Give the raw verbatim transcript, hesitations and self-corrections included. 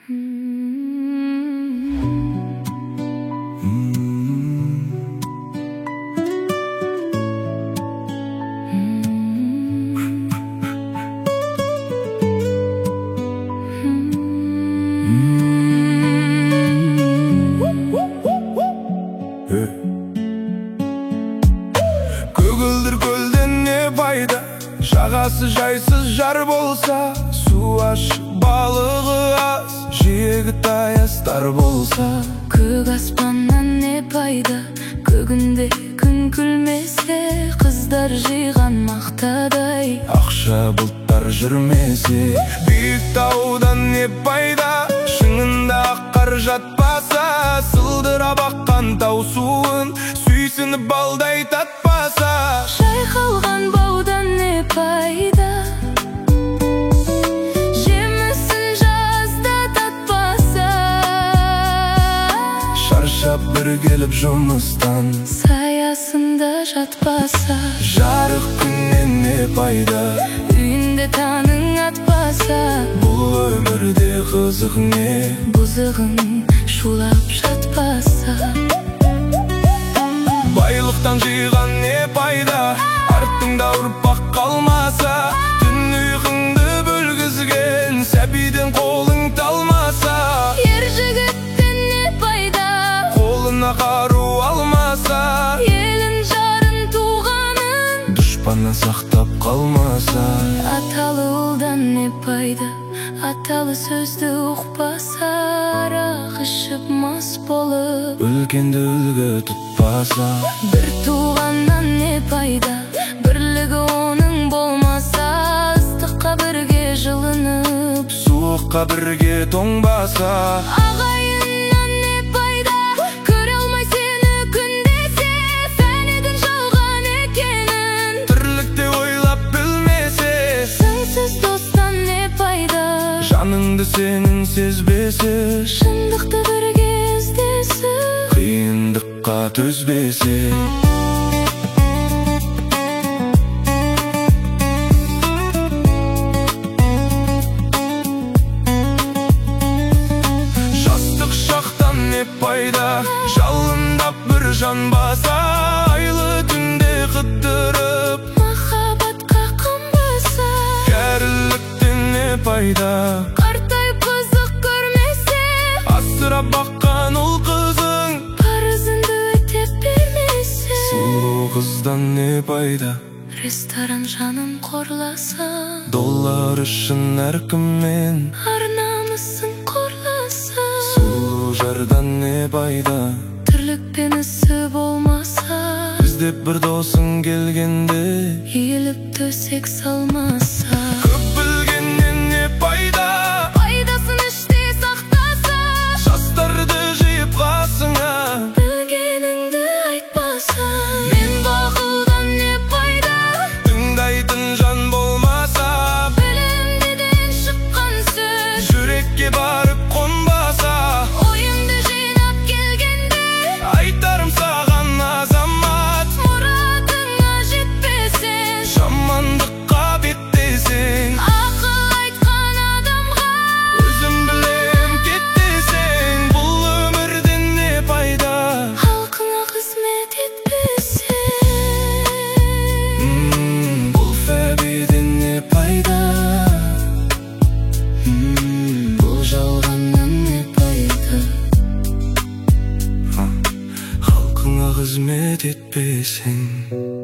Көгілдір көлден не пайда, жағасы жайсыз жар болса, су ащы балығы аз, жиегі таястар болса. Көк аспаннан не пайда, көгінде күн күлмесе, қыздар жиған мақтадай, ақша бұлттар жүрмесе. Биік таудан не пайда, шыңында қар жатпаса, сылдырап аққан тау суын сүйсініп балдай татпаса. Шайқалған баудан не пайда, жемісін жазда татпаса. Шаршап бір келіп жұмыстан, саясында жатпаса. Жарық күннен не пайда, үйінде таның атпаса. бұл өмірде қызық не, бұзығын шулап жатпаса. Байлықтан жиған не пайда, артыңда ұрпақ қалмаса. Түн ұйқыңды бөлгізген сәбиден қолың талмаса. Ер жігіттен не пайда, қолына қару алмаса. елін жарын туғанын дұшпаннан сақтап қалмаса. аталы ұлдан не пайда, аталы сөзді ұқпаса. Арақ ішіп мас болып Үлкенді үлгі тұтпаса. бір туғаннан не пайда, бірлігі оның болмаса. Ыстыққа бірге жылынып, Суыққа бірге тоңбаса. ағайыннан не пайда, көре алмай сені күндесе. Фәнегін жалған екенін Тірлікте ойлап білмесе. сіңсіз достан не пайда, Жаныңды сенің сезбесе. шындықты бірге іздесіп Қиындыққа төзбесе. Жастық шақтан не пайда, жалындап бір жан баса. Айлы түнде қыдырып, махаббатқа қанбаса. кәріліктен не пайда, Қартайып қызық көрмесе, асырап баққан ұл қызың парызыңды өтеп бермесе. сұлу қыздан не пайда, Ресторан жанын қорласа, доллар үшін әркіммен ар намысын қорласа. сұлу жардан не пайда, Тірлікпен ісі болмаса. іздеп бір досың келгенде иіліп төсек салмаса. көп білгеннен не пайда, пайдасын іште сақтаса. жастарды жиып қасыңа білгеніңді айтпаса. мен бақылдан не пайда, тыңдайтын жан болмаса. білімдіден шыққан сөз жүрекке барып қонбаса. ойыңды жинап келгенде, айтарым саған азамат, мұратыңа жетпесең. жамандыққа беттесең, ақыл айтқан адамға өзім білем кеттесең. бұл өмірден не пайда, халқыңа қызмет етпесең. М, бұл фәбиден не пайда, М, бұл жалғаннан не пайда. халқыңа қызмет етпесең.